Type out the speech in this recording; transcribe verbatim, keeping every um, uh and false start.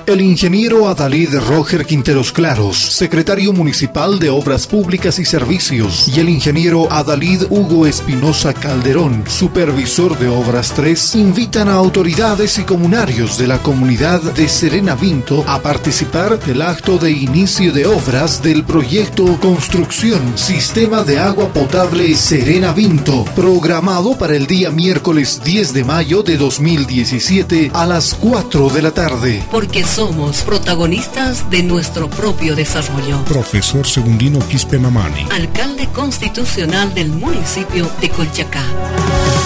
El ingeniero Adalid Roger Quinteros Claros, secretario municipal de Obras Públicas y Servicios, y el ingeniero Adalid Hugo Espinosa Calderón, supervisor de Obras tres, invitan a autoridades y comunarios de la comunidad de Serena Vinto a participar del acto de inicio de obras del proyecto Construcción Sistema de Agua Potable Serena Vinto, programado para el día miércoles diez de mayo de dos mil diecisiete a las cuatro de la tarde. Porque somos protagonistas de nuestro propio desarrollo. Profesor Segundino Quispe Mamani, alcalde constitucional del municipio de Colchacá.